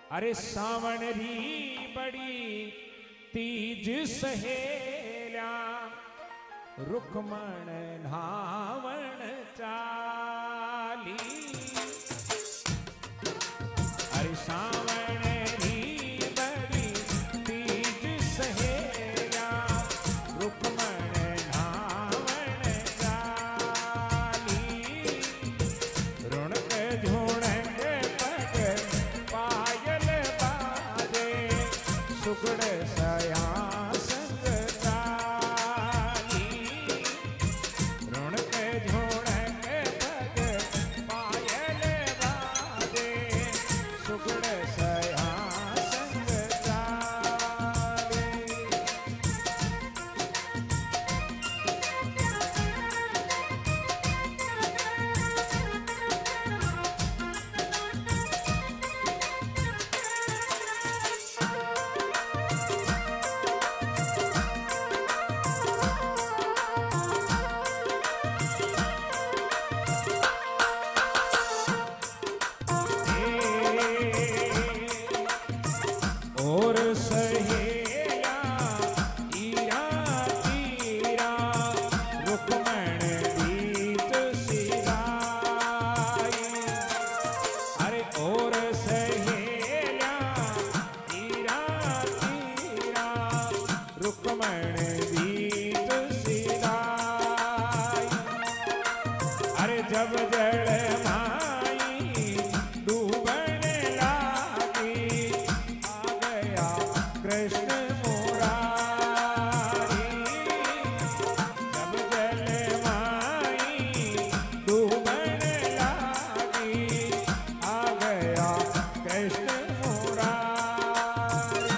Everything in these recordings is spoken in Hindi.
अरे सावण री बड़ी तीज सहेल्या रुक्मण नावण चाली। अरे सावण री बड़ी तीज सहेल्या रुक्मण नावण चाली। रुणक झुणक पग पायल बाजे सुगड़ सया संग ताली। रुणक झुणक पग पायल बाजे सुगड़ सया संग ताली। और सहेला ईरा तीरा रुक्मण गीत सिराई। अरे और सहेला ईरा तीरा रुक्मण गीत सिराई। अरे जब जड़ माई डूबने लागी आ गया कृष्ण मुरारी। जब जल माई डूबने लागी आ गया कृष्ण मुरारी।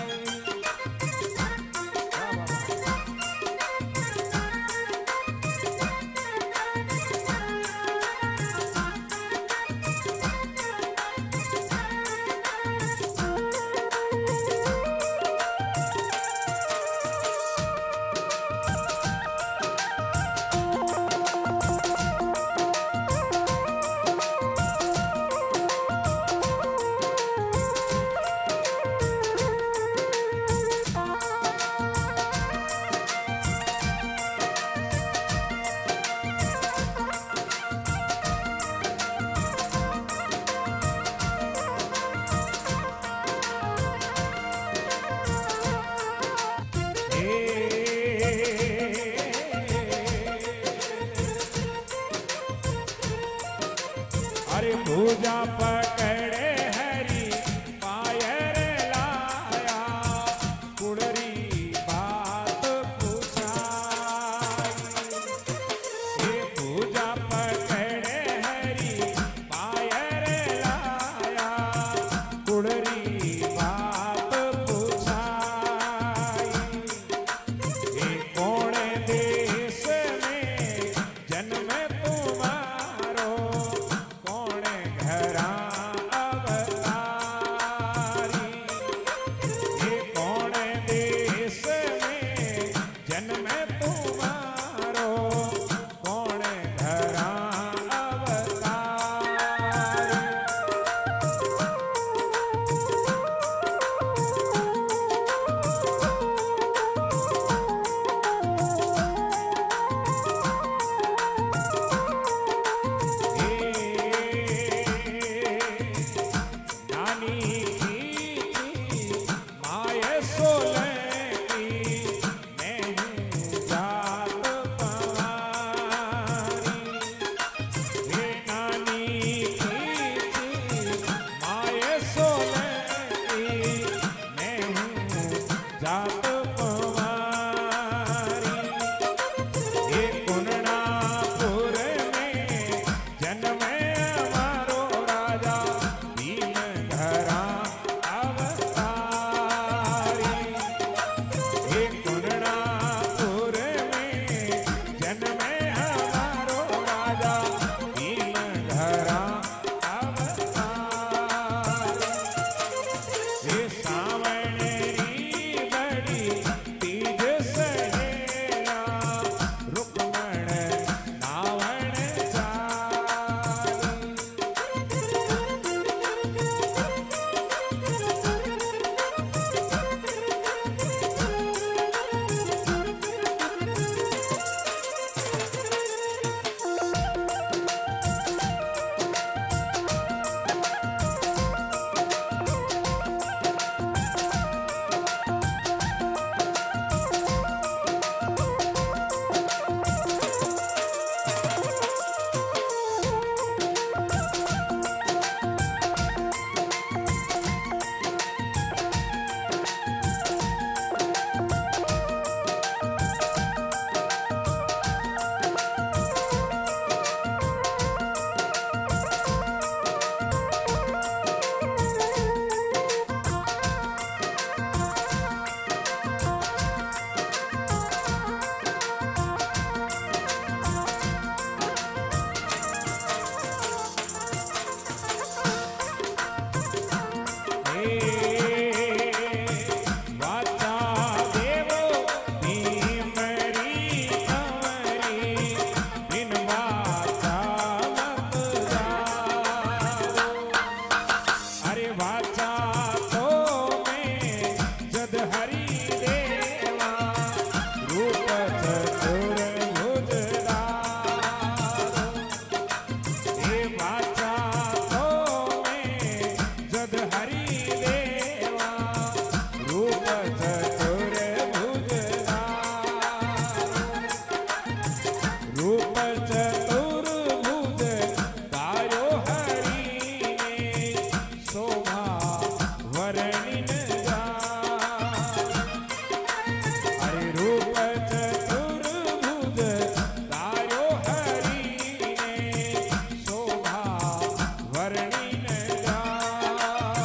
वाचा तो में जद हरि देवा रूप चतुर्भुज दारो। ये वाचा तो में जद हरि देवा रूप चतुर्भुज दारो। रूप चतुर्भुज दारो हरि ने शोभा वर्णिन जाए। अरे रूप चतुर्भुज दारो हरि ने शोभा वर्णिन जाए।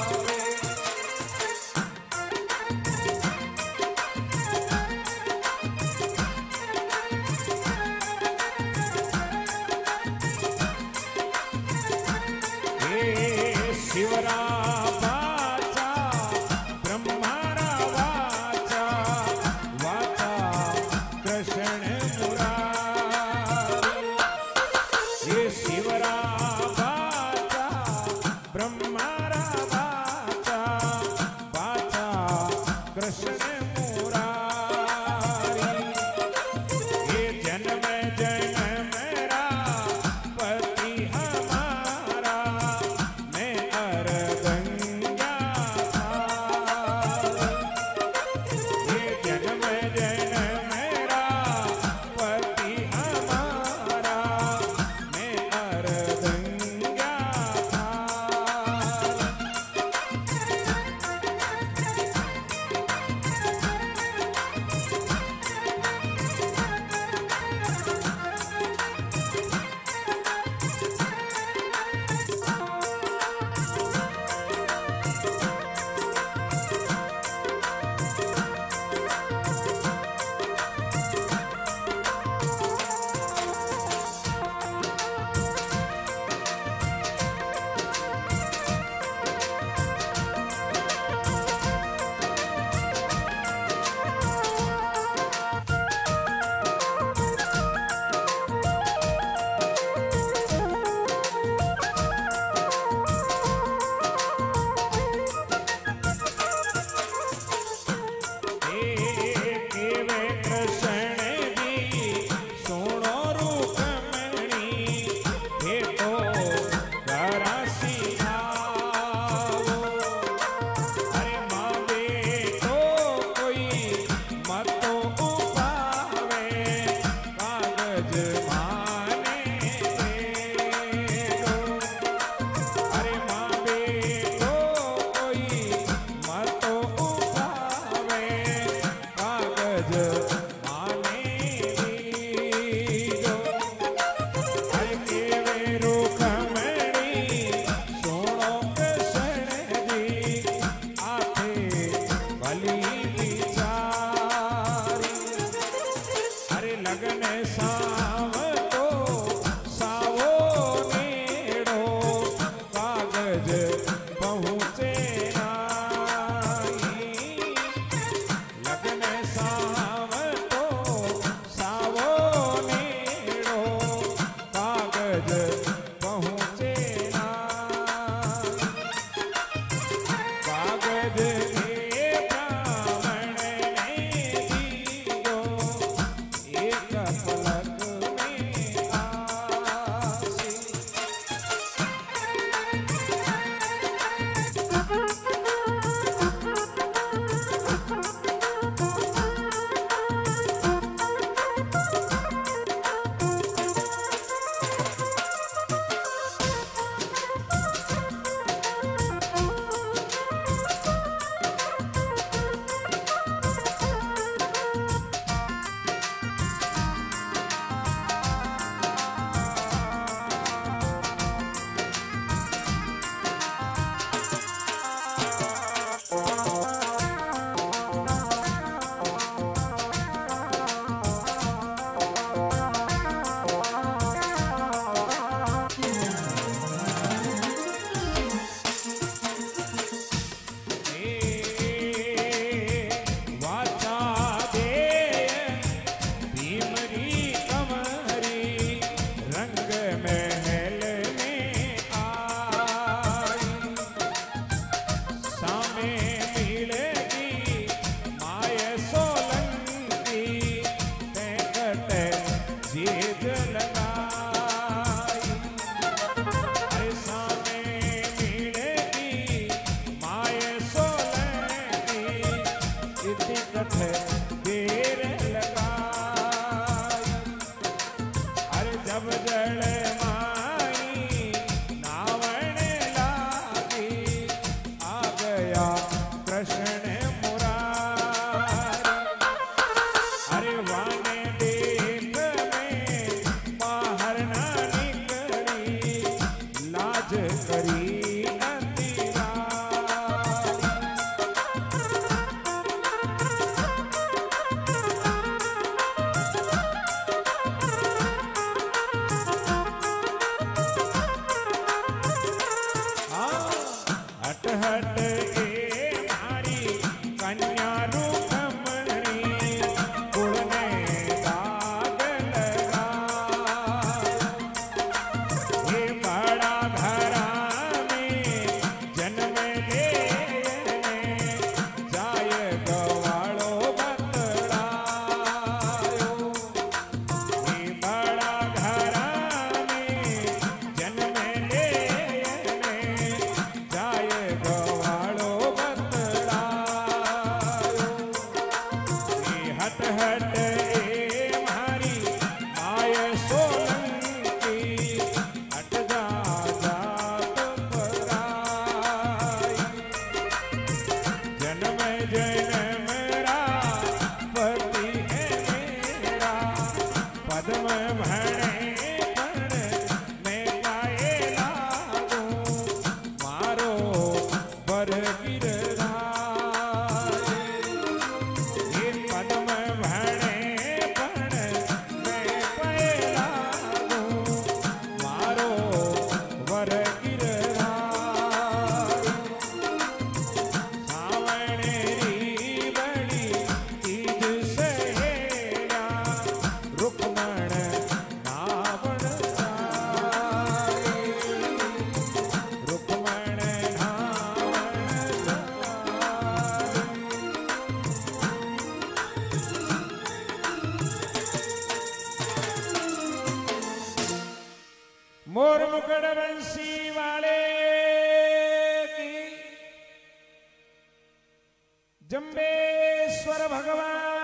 हे शिवरा वाचा ब्रह्मारा वाचा वाचा कृष्ण मुरारी। ये शिवरा वाचा ब्रह्मारा वाचा वाचा कृष्ण मुरारी। ये जन्म जन्मरा पति हमारा मैं अर्धंगा थाल। ये जन्म जन्मरा पति हमारा मैं अर्धंगा थाल। कृष्ण मुरारी। अरे वाने देख में बाहर ना निकली, लाज करी मोर मुकुट बंसी वाले की, जंबेश्वर भगवान